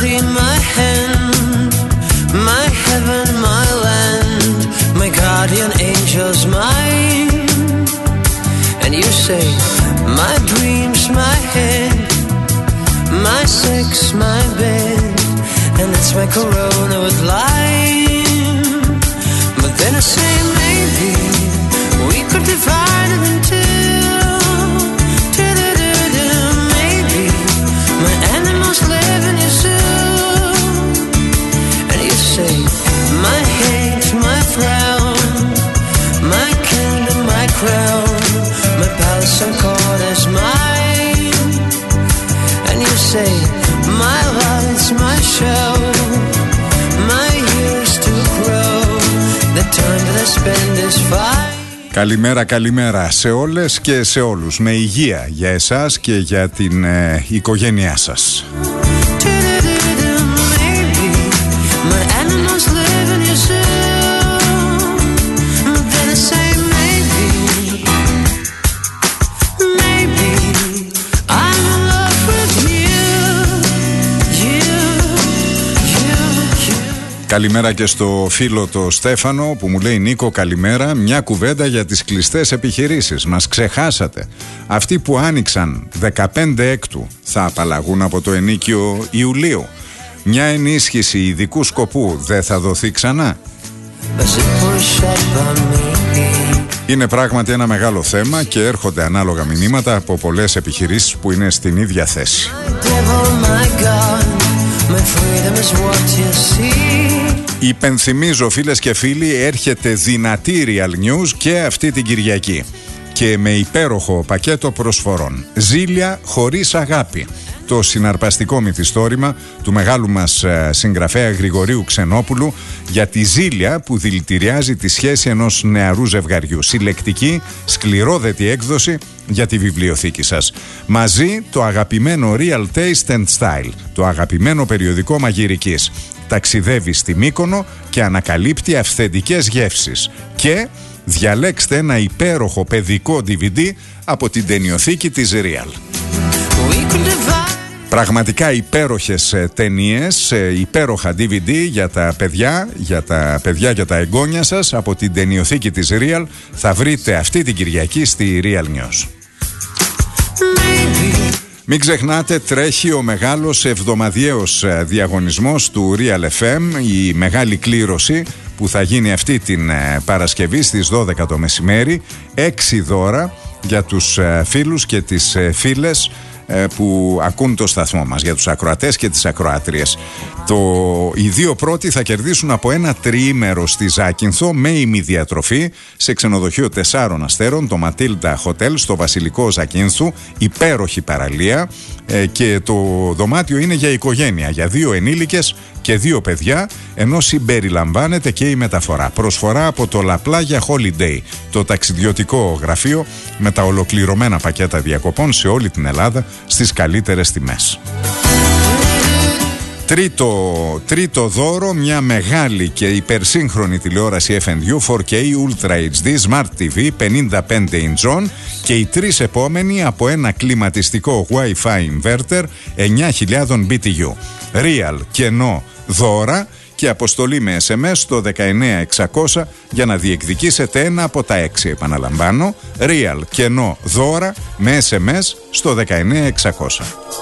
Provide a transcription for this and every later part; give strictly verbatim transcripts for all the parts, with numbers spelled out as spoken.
body, my hand, my heaven, my land, my guardian angel's mine. And you say, my dreams, my head, my sex, my bed, and it's my corona with lime. But then I say, maybe we could divide it in two. Maybe my animals live in your zoo. And you say, my hate, my frown, my kingdom, my crown, my palace and court is mine. And you say, my lights, my show, my years to grow, the time that I spend is fine. Καλημέρα, καλημέρα σε όλες και σε όλους. Με υγεία για εσάς και για την ε, οικογένειά σας. Καλημέρα και στο φίλο το Στέφανο που μου λέει, Νίκο καλημέρα, μια κουβέντα για τις κλειστές επιχειρήσεις. Μας ξεχάσατε. Αυτοί που άνοιξαν δεκαπέντε έκτου θα απαλλαγούν από το ενίκιο Ιουλίου. Μια ενίσχυση ειδικού σκοπού δεν θα δοθεί ξανά? Είναι πράγματι ένα μεγάλο θέμα και έρχονται ανάλογα μηνύματα από πολλές επιχειρήσεις που είναι στην ίδια θέση. Υπενθυμίζω φίλες και φίλοι, έρχεται δυνατή Real News και αυτή την Κυριακή και με υπέροχο πακέτο προσφορών. Ζήλια χωρίς αγάπη, το συναρπαστικό μυθιστόρημα του μεγάλου μας συγγραφέα Γρηγορίου Ξενόπουλου για τη ζήλια που δηλητηριάζει τη σχέση ενός νεαρού ζευγαριού. Συλλεκτική, σκληρόδετη έκδοση για τη βιβλιοθήκη σας. Μαζί το αγαπημένο Real Taste and Style, το αγαπημένο περιοδικό μαγειρικής. Ταξιδεύει στη Μύκονο και ανακαλύπτει αυθεντικές γεύσεις. Και διαλέξτε ένα υπέροχο παιδικό ντι βι ντι από την ταινιοθήκη της Real. Πραγματικά υπέροχες ταινίες, υπέροχα ντι βι ντι για τα παιδιά, για τα παιδιά και τα εγγόνια σας από την ταινιοθήκη της Real θα βρείτε αυτή την Κυριακή στη Real News. Μην ξεχνάτε, τρέχει ο μεγάλος εβδομαδιαίος διαγωνισμός του Real εφ εμ, η μεγάλη κλήρωση που θα γίνει αυτή την Παρασκευή στις δώδεκα το μεσημέρι. Έξι δώρα για τους φίλους και τις φίλες που ακούν το σταθμό μας, για τους ακροατές και τις ακροάτριες. Το, οι δύο πρώτοι θα κερδίσουν από ένα τριήμερο στη Ζάκυνθο με ημιδιατροφή σε ξενοδοχείο τεσσάρων αστέρων, το Matilda Hotel στο Βασιλικό Ζακύνθου, υπέροχη παραλία, ε, και το δωμάτιο είναι για οικογένεια, για δύο ενήλικες και δύο παιδιά, ενώ συμπεριλαμβάνεται και η μεταφορά. Προσφορά από το Λαπλάγια Holiday, το ταξιδιωτικό γραφείο με τα ολοκληρωμένα πακέτα διακοπών σε όλη την Ελλάδα στις καλύτερες τιμές. Τρίτο, τρίτο δώρο, μια μεγάλη και υπερσύγχρονη τηλεόραση εφ εν γιου φορ κέι Ultra έιτς ντι Smart τι βι πενήντα πέντε ιντσών και οι τρεις επόμενοι από ένα κλιματιστικό Wi-Fi inverter εννιά χιλιάδες μπι τι γιου. Real κενό δώρα και αποστολή με ες εμ ες στο δεκαεννέα εξακόσια για να διεκδικήσετε ένα από τα έξι. Επαναλαμβάνω, Real κενό δώρα με ες εμ ες στο δεκαεννέα εξακόσια.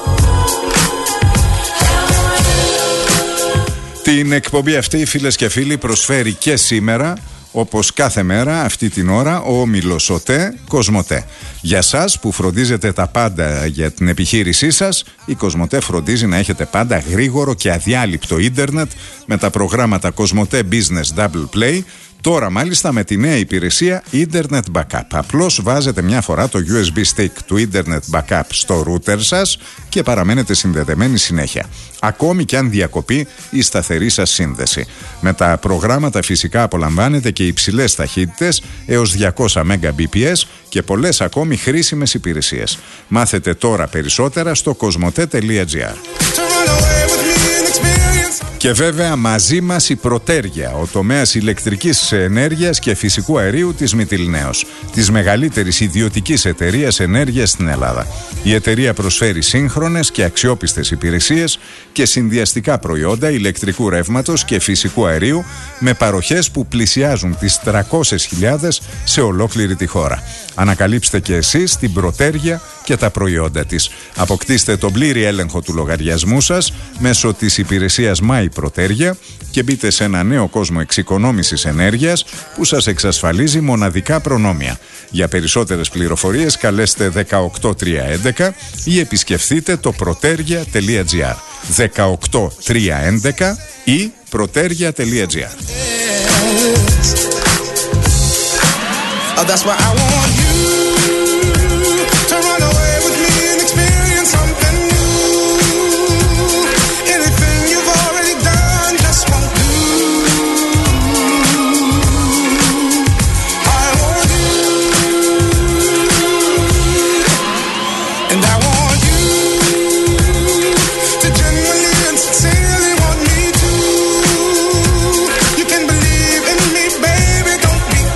Την εκπομπή αυτή, φίλες και φίλοι, προσφέρει και σήμερα, όπως κάθε μέρα αυτή την ώρα, ο όμιλος ΟΤΕ Κοσμοτέ. Για σας που φροντίζετε τα πάντα για την επιχείρησή σας, η Κοσμοτέ φροντίζει να έχετε πάντα γρήγορο και αδιάλειπτο ίντερνετ με τα προγράμματα Κοσμοτέ Business Double Play. Τώρα μάλιστα με τη νέα υπηρεσία Internet Backup. Απλώς βάζετε μια φορά το γιου ες μπι stick του Internet Backup στο router σας και παραμένετε συνδεδεμένοι συνέχεια. Ακόμη και αν διακοπεί η σταθερή σας σύνδεση. Με τα προγράμματα φυσικά απολαμβάνετε και υψηλές ταχύτητες έως διακόσια Mbps και πολλές ακόμη χρήσιμες υπηρεσίες. Μάθετε τώρα περισσότερα στο κοσμοτέ τελεία τζι άρ. Και βέβαια μαζί μας η Πρωτέρια, ο τομέας ηλεκτρικής ενέργειας και φυσικού αερίου της Μυτιληναίος, της μεγαλύτερης ιδιωτικής εταιρείας ενέργειας στην Ελλάδα. Η εταιρεία προσφέρει σύγχρονες και αξιόπιστες υπηρεσίες και συνδυαστικά προϊόντα ηλεκτρικού ρεύματος και φυσικού αερίου με παροχές που πλησιάζουν τις τριακόσιες χιλιάδες σε ολόκληρη τη χώρα. Ανακαλύψτε και εσείς την Πρωτέρια και τα προϊόντα της. Αποκτήστε τον πλήρη έλεγχο του λογαριασμού σας μέσω της υπηρεσίας My Πρωτέρια και μπείτε σε ένα νέο κόσμο εξοικονόμησης ενέργειας που σας εξασφαλίζει μοναδικά προνόμια. Για περισσότερες πληροφορίες καλέστε δεκαοκτώ τριακόσια έντεκα ή επισκεφθείτε το protergia τελεία gr. δεκαοκτώ τριακόσια έντεκα ή protergia τελεία gr. Oh, that's why I want you to run away with me and experience something new. Anything you've already done just won't do. I want you, and I want you to genuinely and sincerely want me too. You can believe in me, baby, don't be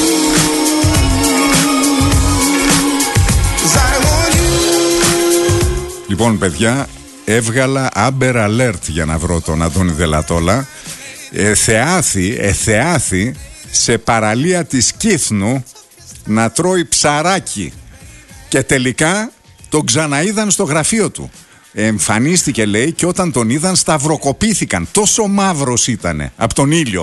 Λοιπόν, παιδιά, έβγαλα Amber Alert για να βρω τον Αντώνη Δελατόλα. Εθεάθη, εθεάθη σε παραλία της Κύθνου να τρώει ψαράκι. Και τελικά τον ξαναείδαν στο γραφείο του. Εμφανίστηκε, λέει, και όταν τον είδαν σταυροκοπήθηκαν. Τόσο μαύρος ήτανε από τον ήλιο.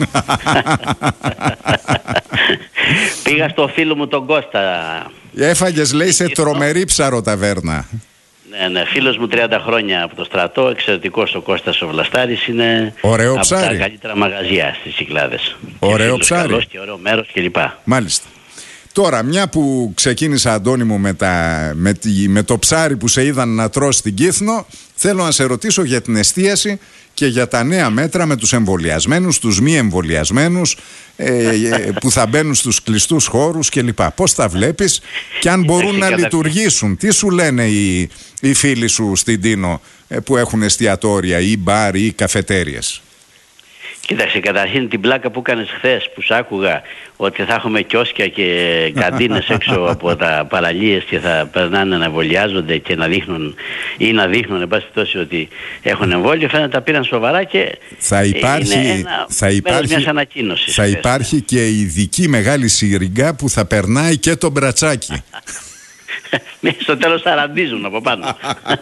Πήγα στο φίλο μου τον Κώστα. Έφαγες, λέει, σε τρομερή ψαροταβέρνα. Ναι, ναι, φίλος μου τριάντα χρόνια από το στρατό, εξαιρετικός ο Κώστας ο Βλαστάρης, είναι ωραίο από ψάρι. τα καλύτερα μαγαζιά στις Κυκλάδες. Ωραίο ψάρι. Καλός και ωραίο μέρος κλπ. Μάλιστα. Τώρα, μια που ξεκίνησα, Αντώνη μου, με, τα, με, τη, με το ψάρι που σε είδαν να τρως στην Κύθνο, θέλω να σε ρωτήσω για την εστίαση και για τα νέα μέτρα με τους εμβολιασμένους, τους μη εμβολιασμένους, ε, που θα μπαίνουν στους κλειστούς χώρους κλπ. Πώς τα βλέπεις και αν μπορούν να λειτουργήσουν? Τι σου λένε οι, οι φίλοι σου στην Τίνο που έχουν εστιατόρια ή μπαρ ή καφετέριες? Κοίταξε, καταρχήν την πλάκα που κάνεις χθες που σ' άκουγα ότι θα έχουμε κιόσκια και καντίνες έξω από τα παραλίες και θα περνάνε να εμβολιάζονται και να δείχνουν ή να δείχνουν εν πάση περιπτώσει ότι έχουν εμβόλιο, φαίνεται τα πήραν σοβαρά και θα υπάρχει, είναι ένα θα υπάρχει, μιας ανακοίνωσης. Θα υπάρχει και ειδική μεγάλη σιριγγά που θα περνάει και το μπρατσάκι. Στο τέλος θα ραντίζουν από πάνω.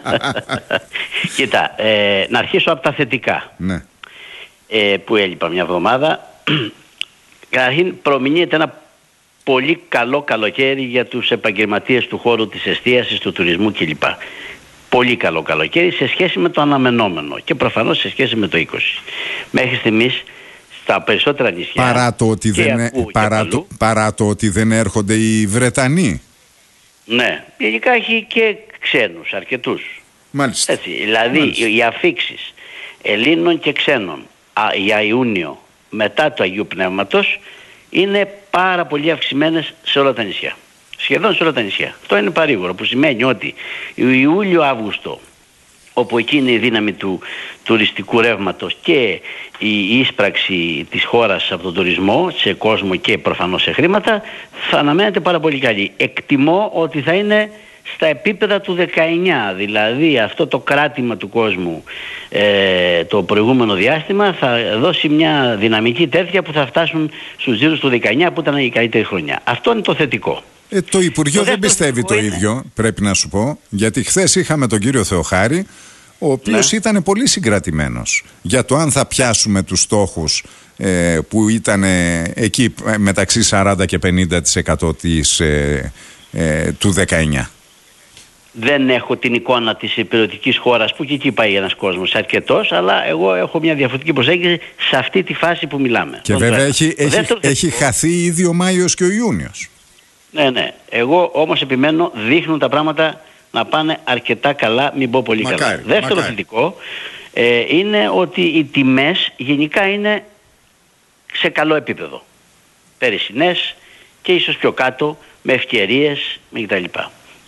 Κοίτα, ε, να αρχίσω από τα θετικά. Ναι. Ε, που έλειπα μια εβδομάδα. Καταρχήν προμηνύεται ένα πολύ καλό καλοκαίρι για τους επαγγελματίες του χώρου της εστίασης, του τουρισμού κλπ. Πολύ καλό καλοκαίρι σε σχέση με το αναμενόμενο και προφανώς σε σχέση με το είκοσι. Μέχρι στιγμής στα περισσότερα νησιά, παρά το ότι, δεν, παρά το, παρά το ότι δεν έρχονται οι Βρετανοί. Ναι, γενικά έχει και ξένους αρκετούς. Μάλιστα. Έτσι, δηλαδή Μάλιστα. οι αφίξεις Ελλήνων και ξένων για Ιούνιο μετά το Αγίου Πνεύματος είναι πάρα πολύ αυξημένες σε όλα τα νησιά. Σχεδόν σε όλα τα νησιά. Αυτό είναι παρήγορο, που σημαίνει ότι Ιούλιο-Αύγουστο, όπου εκεί είναι η δύναμη του τουριστικού ρεύματος και η ίσπραξη της χώρας από τον τουρισμό σε κόσμο και προφανώς σε χρήματα, θα αναμένεται πάρα πολύ καλή. Εκτιμώ ότι θα είναι στα επίπεδα του δεκαεννιά, δηλαδή αυτό το κράτημα του κόσμου ε, το προηγούμενο διάστημα θα δώσει μια δυναμική τέτοια που θα φτάσουν στους γύρους του δεκαεννιά που ήταν η καλύτερη χρονιά. Αυτό είναι το θετικό. Ε, το Υπουργείο το δεν πιστεύει το είναι... ίδιο, πρέπει να σου πω, γιατί χθες είχαμε τον κύριο Θεοχάρη, ο οποίος ναι. ήταν πολύ συγκρατημένος για το αν θα πιάσουμε τους στόχους ε, που ήταν ε, εκεί μεταξύ σαράντα και πενήντα τοις εκατό της, ε, ε, του δεκαεννιά. Δεν έχω την εικόνα της υπηρετικής χώρας που και εκεί πάει ένας κόσμος αρκετός, αλλά εγώ έχω μια διαφορετική προσέγγιση σε αυτή τη φάση που μιλάμε. Και βέβαια έχει, έχει, δεύτερο, έχει χαθεί ήδη ο Μάιος και ο Ιούνιος. Ναι, ναι. Εγώ όμως επιμένω, δείχνουν τα πράγματα να πάνε αρκετά καλά, μην πω πολύ μακάρι, καλά. Δεύτερο μακάρι. θετικό ε, είναι ότι οι τιμές γενικά είναι σε καλό επίπεδο. Περισσινές και ίσως πιο κάτω, με ευκαιρίες κτλ.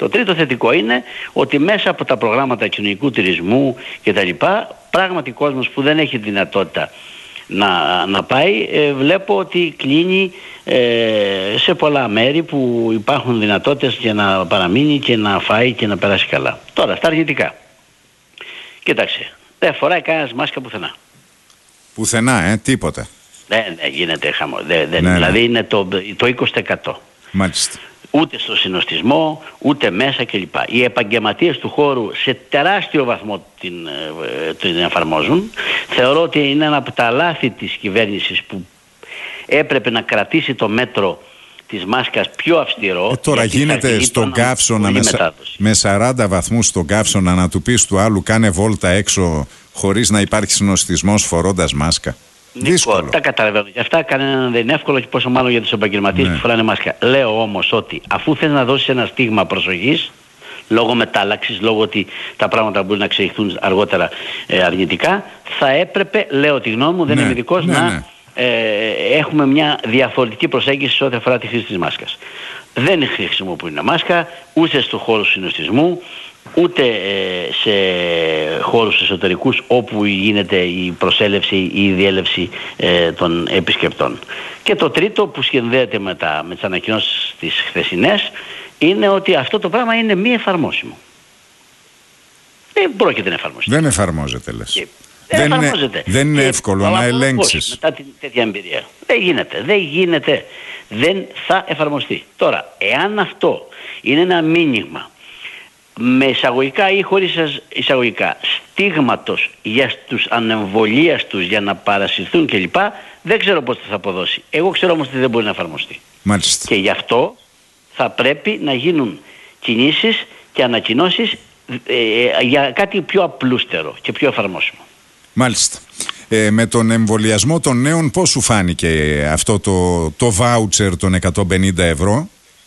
Το τρίτο θετικό είναι ότι μέσα από τα προγράμματα κοινωνικού τουρισμού κτλ. Πράγματι κόσμος που δεν έχει δυνατότητα να, να πάει, ε, βλέπω ότι κλείνει ε, σε πολλά μέρη που υπάρχουν δυνατότητες για να παραμείνει και να φάει και να περάσει καλά. Τώρα, στα αρνητικά. Κοίταξε, δεν φοράει κανένας μάσκα πουθενά. Πουθενά, ε, τίποτα. Δεν, δεν γίνεται χαμό. Δεν, δεν, Ναι, δηλαδή ναι. είναι το, το είκοσι τοις εκατό. Μάλιστα. Ούτε στο συνοστισμό, ούτε μέσα κλπ. Οι επαγγελματίες του χώρου σε τεράστιο βαθμό την, ε, την εφαρμόζουν. Θεωρώ ότι είναι ένα από τα λάθη της κυβέρνησης που έπρεπε να κρατήσει το μέτρο της μάσκας πιο αυστηρό. Ε, τώρα γίνεται στον Καύσωνα με, σα, με σαράντα βαθμούς στον Καύσωνα να του πεις του άλλου κάνε βόλτα έξω χωρίς να υπάρχει συνοστισμός φορώντας μάσκα. Νίκο, τα καταλαβαίνω. Γι' αυτά κανέναν δεν είναι εύκολο και πόσο μάλλον για τους επαγγελματίες ναι. που φοράνε μάσκα. Λέω όμως ότι αφού θες να δώσεις ένα στίγμα προσοχής, λόγω μετάλλαξης, λόγω ότι τα πράγματα μπορεί να εξελιχθούν αργότερα ε, αρνητικά, θα έπρεπε, λέω τη γνώμη μου, δεν ναι, είμαι ειδικός, ναι, να ναι. Ε, έχουμε μια διαφορετική προσέγγιση σε ό,τι αφορά τη χρήση της μάσκας. Δεν χρησιμοποιούν μάσκα ούτε στο χώρο συνοστισμού, ούτε ε, σε χώρους εσωτερικούς όπου γίνεται η προσέλευση ή η διέλευση ε, των επισκεπτών. Και το τρίτο που συνδέεται με, τα, με τις ανακοινώσεις τις χθεσινές είναι ότι αυτό το πράγμα είναι μη εφαρμόσιμο. Δεν πρόκειται να εφαρμοστεί. Δεν εφαρμόζεται λες. Και δεν, δεν είναι, δεν είναι και εύκολο να ελέγξεις. Μετά την τέτοια εμπειρία. Δεν γίνεται. Δεν γίνεται. Δεν θα εφαρμοστεί. Τώρα, εάν αυτό είναι ένα μήνυμα με εισαγωγικά ή χωρίς εισαγωγικά στίγματος για τους ανεμβολίαστους για να παρασυρθούν κλπ, δεν ξέρω πώς θα αποδώσει. Εγώ ξέρω όμως ότι δεν μπορεί να εφαρμοστεί. Μάλιστα. Και γι' αυτό θα πρέπει να γίνουν κινήσεις και ανακοινώσεις ε, για κάτι πιο απλούστερο και πιο εφαρμόσιμο. Μάλιστα. Ε, με τον εμβολιασμό των νέων πώς σου φάνηκε αυτό το, το voucher των εκατόν πενήντα ευρώ?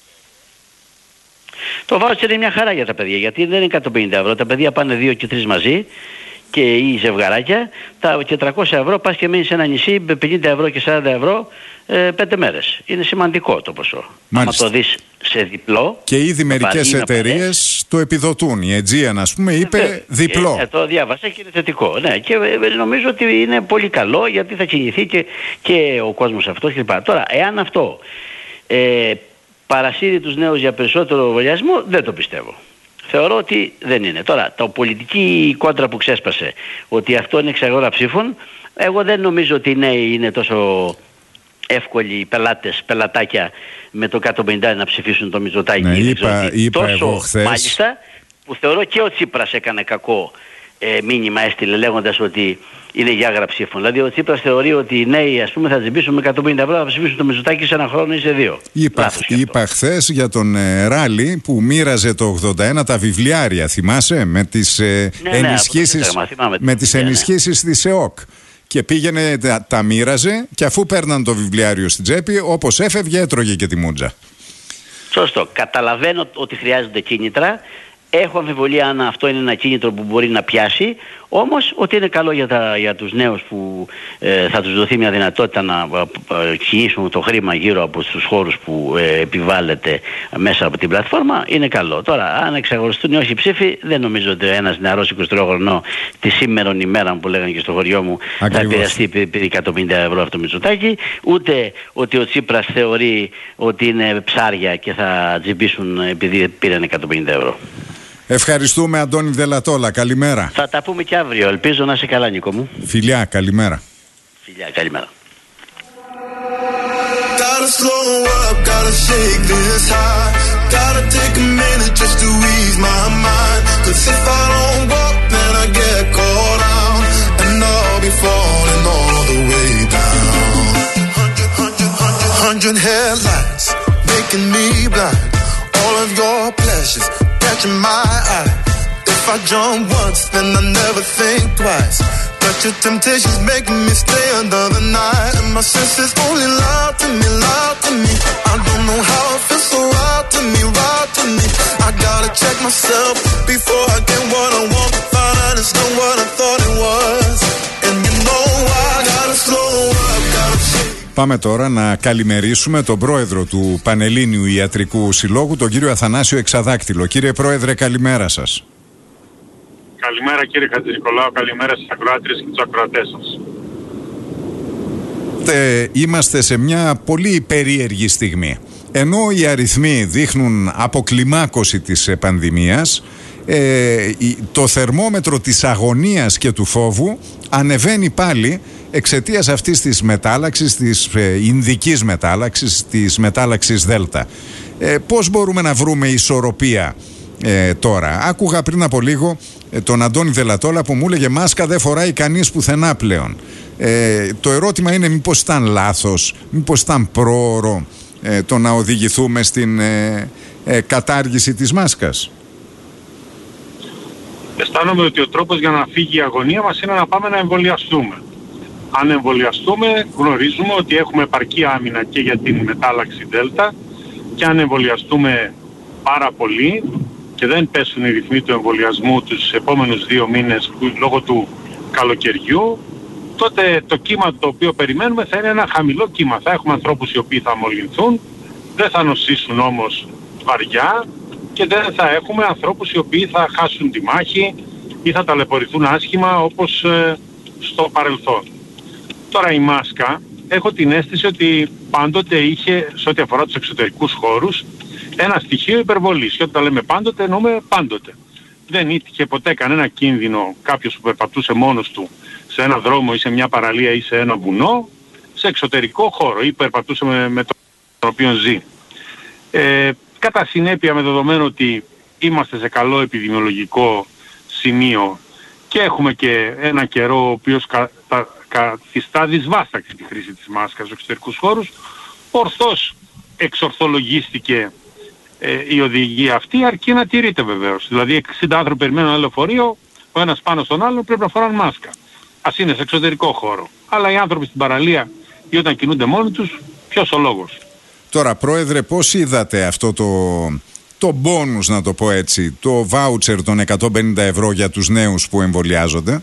Το voucher είναι μια χαρά για τα παιδιά, γιατί δεν είναι εκατόν πενήντα ευρώ. Τα παιδιά πάνε δύο και τρεις μαζί και οι ζευγαράκια. Τα τετρακόσια ευρώ πας και μείνεις σε ένα νησί με πενήντα ευρώ και σαράντα ευρώ ε, πέντε μέρες. Είναι σημαντικό το ποσό. Μάλιστα. Αν το δεις σε διπλό. Και ήδη μερικές εταιρείες το επιδοτούν. Η Aegean, ας πούμε, είπε ε, διπλό. Ε, το διάβασα και είναι θετικό. Ναι, και ε, νομίζω ότι είναι πολύ καλό γιατί θα κινηθεί και, και ο κόσμος αυτός κλπ. Τώρα, εάν αυτό ε, παρασύρει τους νέους για περισσότερο εμβολιασμό, δεν το πιστεύω. Θεωρώ ότι δεν είναι. Τώρα, το πολιτική κόντρα που ξέσπασε, ότι αυτό είναι εξαγορά ψήφων, εγώ δεν νομίζω ότι οι νέοι είναι τόσο εύκολοι πελάτες, πελατάκια με το εκατόν πενήντα να ψηφίσουν το Μητσοτάκη. Ναι, είπα, είπα τόσο εγώ χθες. Μάλιστα, που θεωρώ και ο Τσίπρας έκανε κακό ε, μήνυμα, έστειλε λέγοντας ότι είναι για άγρα ψήφων. Δηλαδή ο Τσίπρας θεωρεί ότι οι νέοι, ας πούμε, θα τσιμπήσουν με εκατόν πενήντα ευρώ, θα ψηφίσουν το Μητσοτάκη σε ένα χρόνο ή σε δύο. Είπα, είπα χθες για τον ε, Ράλι που μοίραζε το ογδόντα ένα τα βιβλιάρια, θυμάσαι, με τις ε, ναι, ναι, ενισχύσεις, θέμα, θυμάμαι, με τις ναι, ναι. ενισχύσεις της ΕΟΚ. Και πήγαινε, τα, τα μοίραζε και αφού παίρναν το βιβλιάριο στην τσέπη, όπως έφευγε έτρωγε και τη μούτζα. Σωστό. Καταλαβαίνω ότι χρειάζονται κίνητρα. Έχω αμφιβολία αν αυτό είναι ένα κίνητρο που μπορεί να πιάσει, όμως ότι είναι καλό για, τα, για τους νέους που ε, θα τους δοθεί μια δυνατότητα να ε, κινήσουν το χρήμα γύρω από τους χώρους που ε, επιβάλλεται μέσα από την πλατφόρμα, είναι καλό. Τώρα, αν εξαγοριστούν ή όχι ψήφοι, δεν νομίζω ότι ένας νεαρός εικοσιτριχρονών τη σήμερον ημέρα που λέγανε και στο χωριό μου Ακριβώς. θα επηρεαστεί επειδή εκατόν πενήντα ευρώ αυτό το Μητσοτάκη, ούτε ότι ο Τσίπρας θεωρεί ότι είναι ψάρια και θα τζιμπήσουν επειδή πήραν εκατόν πενήντα ευρώ. Ευχαριστούμε, Αντώνη Δελατόλα. Καλημέρα. Θα τα πούμε και αύριο. Ελπίζω να είσαι καλά, Νίκο μου. Φιλιά, καλημέρα. Φιλιά, καλημέρα. Gotta slow up, gotta shake this high. Gotta take a minute just to ease my mind. Cause if I don't walk, then I get caught out. And I'll be falling all the way down. Hundred, hundred, hundred, hundred headlights making me blind. All of your pleasures catching my eye. If I jump once, then I never think twice. But your temptation's making me stay another night. And my senses only lie to me, lie to me. I don't know how it feels so right to me, right to me. I gotta check myself before I get what I want. Find out it's not what I thought it was. And you know I gotta slow up, gotta shake. Πάμε τώρα να καλημερίσουμε τον πρόεδρο του Πανελλήνιου Ιατρικού Συλλόγου, τον κύριο Αθανάσιο Εξαδάκτυλο. Κύριε Πρόεδρε, καλημέρα σας. Καλημέρα κύριε Χατζηνικολάου, καλημέρα στις ακροάτριες και τους ακροατές σας. Ε, είμαστε σε μια πολύ περίεργη στιγμή. Ενώ οι αριθμοί δείχνουν αποκλιμάκωση της πανδημίας, ε, το θερμόμετρο της αγωνίας και του φόβου ανεβαίνει πάλι εξαιτίας αυτής της μετάλλαξης, της ε, ινδικής μετάλλαξης, της μετάλλαξης Δέλτα. Ε, πώς μπορούμε να βρούμε ισορροπία ε, τώρα? Άκουγα πριν από λίγο ε, τον Αντώνη Δελατόλα που μου έλεγε μάσκα δεν φοράει κανείς πουθενά πλέον. Ε, το ερώτημα είναι μήπως ήταν λάθος, μήπως ήταν πρόωρο ε, το να οδηγηθούμε στην ε, ε, κατάργηση της μάσκας. Αισθάνομαι ότι ο τρόπος για να φύγει η αγωνία μας είναι να πάμε να εμβολιαστούμε. Αν εμβολιαστούμε γνωρίζουμε ότι έχουμε επαρκή άμυνα και για την μετάλλαξη Δέλτα, και αν εμβολιαστούμε πάρα πολύ και δεν πέσουν οι ρυθμοί του εμβολιασμού τους επόμενους δύο μήνες λόγω του καλοκαιριού, τότε το κύμα το οποίο περιμένουμε θα είναι ένα χαμηλό κύμα. Θα έχουμε ανθρώπους οι οποίοι θα μολυνθούν, δεν θα νοσήσουν όμως βαριά, και δεν θα έχουμε ανθρώπους οι οποίοι θα χάσουν τη μάχη ή θα ταλαιπωρηθούν άσχημα όπως ε, στο παρελθόν. Τώρα η μάσκα, έχω την αίσθηση ότι πάντοτε είχε, σε ό,τι αφορά τους εξωτερικούς χώρους, ένα στοιχείο υπερβολής. Και όταν λέμε πάντοτε, εννοούμε πάντοτε. Δεν είχε ποτέ κανένα κίνδυνο κάποιος που περπατούσε μόνος του σε ένα δρόμο ή σε μια παραλία ή σε ένα βουνό, σε εξωτερικό χώρο, ή περπατούσε με, με τον οποίο ζει. Ε, κατά συνέπεια, με δεδομένο ότι είμαστε σε καλό επιδημιολογικό σημείο και έχουμε και ένα καιρό ο οποίος κα, τα, καθιστά δυσβάστακτη τη χρήση της μάσκας στους εξωτερικούς χώρους, ορθώς εξορθολογίστηκε ε, η οδηγία αυτή, αρκεί να τηρείται βεβαίως. Δηλαδή εξήντα άνθρωποι περιμένουν ένα λεωφορείο, ο ένας πάνω στον άλλο πρέπει να φοράνε μάσκα. Ας είναι σε εξωτερικό χώρο. Αλλά οι άνθρωποι στην παραλία ή όταν κινούνται μόνοι τους, ποιος ο λόγος? Τώρα, Πρόεδρε, πώς είδατε αυτό το, το μπόνους, να το πω έτσι, το βάουτσερ των εκατόν πενήντα ευρώ για τους νέους που εμβολιάζονται?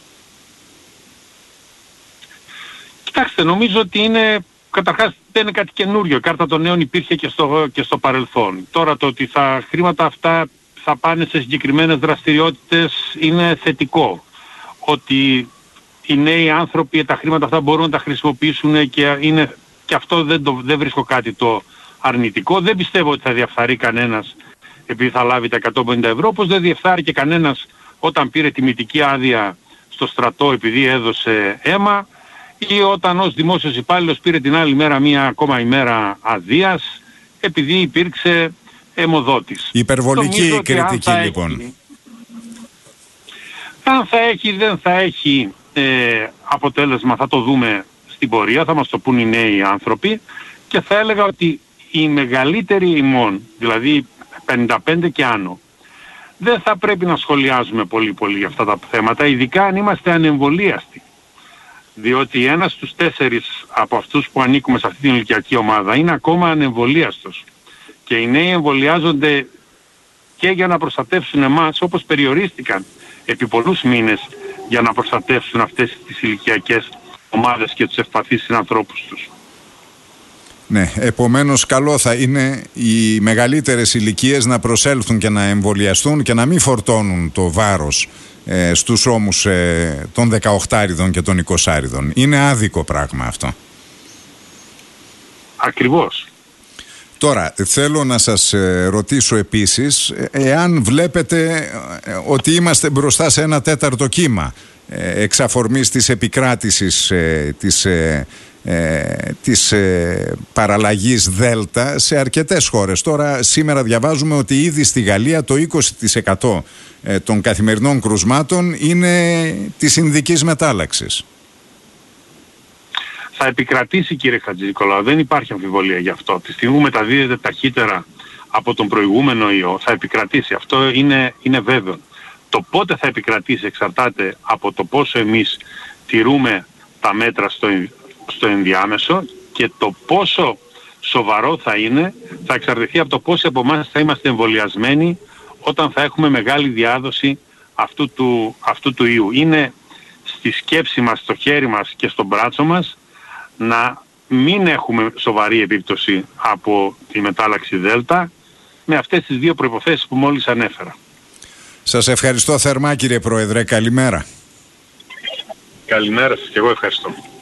Κοιτάξτε, νομίζω ότι είναι, καταρχάς δεν είναι κάτι καινούριο. Η κάρτα των νέων υπήρχε και στο, και στο παρελθόν. Τώρα το ότι τα χρήματα αυτά θα πάνε σε συγκεκριμένες δραστηριότητες είναι θετικό. Ότι οι νέοι άνθρωποι τα χρήματα αυτά μπορούν να τα χρησιμοποιήσουν και, είναι, και αυτό δεν, το, δεν βρίσκω κάτι το αρνητικό. Δεν πιστεύω ότι θα διαφθαρεί κανένας επειδή θα λάβει τα εκατόν πενήντα ευρώ, όπως δεν διαφθάρει κανένας όταν πήρε τιμητική άδεια στο στρατό επειδή έδωσε αίμα, ή όταν ως δημόσιος υπάλληλος πήρε την άλλη μέρα μία ακόμα ημέρα αδείας επειδή υπήρξε αιμοδότης. Υπερβολική κριτική λοιπόν. Έχει, αν θα έχει δεν θα έχει ε, αποτέλεσμα θα το δούμε στην πορεία, θα μας το πούν οι νέοι άνθρωποι, και θα έλεγα ότι οι μεγαλύτεροι ημών, δηλαδή πενήντα πέντε και άνω, δεν θα πρέπει να σχολιάζουμε πολύ πολύ για αυτά τα θέματα, ειδικά αν είμαστε ανεμβολίαστοι. Διότι ένας στους τέσσερις από αυτούς που ανήκουμε σε αυτή την ηλικιακή ομάδα είναι ακόμα ανεμβολίαστος. Και οι νέοι εμβολιάζονται και για να προστατεύσουν εμάς, όπως περιορίστηκαν επί πολλούς μήνες για να προστατεύσουν αυτές τις ηλικιακές ομάδες και τους ευπαθείς συνανθρώπους τους. Ναι, επομένως καλό θα είναι οι μεγαλύτερες ηλικίες να προσέλθουν και να εμβολιαστούν και να μην φορτώνουν το βάρος ε, στους ώμους ε, των δεκαοχτάριδων και των εικοσάριδων. Είναι άδικο πράγμα αυτό. Ακριβώς. Τώρα, θέλω να σας ε, ρωτήσω επίσης, εάν βλέπετε ε, ότι είμαστε μπροστά σε ένα τέταρτο κύμα ε, εξ αφορμής της επικράτησης ε, της, ε, ε, της ε, παραλλαγής Δέλτα σε αρκετές χώρες. Τώρα, σήμερα διαβάζουμε ότι ήδη στη Γαλλία το είκοσι τοις εκατό ε, των καθημερινών κρουσμάτων είναι της ινδικής μετάλλαξης. Θα επικρατήσει, κύριε Χατζηνικολάου, δεν υπάρχει αμφιβολία γι' αυτό. Τη στιγμή που μεταδίδεται ταχύτερα από τον προηγούμενο ιό, θα επικρατήσει. Αυτό είναι, είναι βέβαιο. Το πότε θα επικρατήσει εξαρτάται από το πόσο εμείς τηρούμε τα μέτρα στο, στο ενδιάμεσο, και το πόσο σοβαρό θα είναι θα εξαρτηθεί από το πόσοι από εμάς θα είμαστε εμβολιασμένοι όταν θα έχουμε μεγάλη διάδοση αυτού του, αυτού του ιού. Είναι στη σκέψη μας, στο χέρι μας και στο μπράτσο μας να μην έχουμε σοβαρή επίπτωση από τη μετάλλαξη Δέλτα με αυτές τις δύο προϋποθέσεις που μόλις ανέφερα. Σας ευχαριστώ θερμά κύριε Πρόεδρε, καλημέρα. Καλημέρα σας και εγώ ευχαριστώ.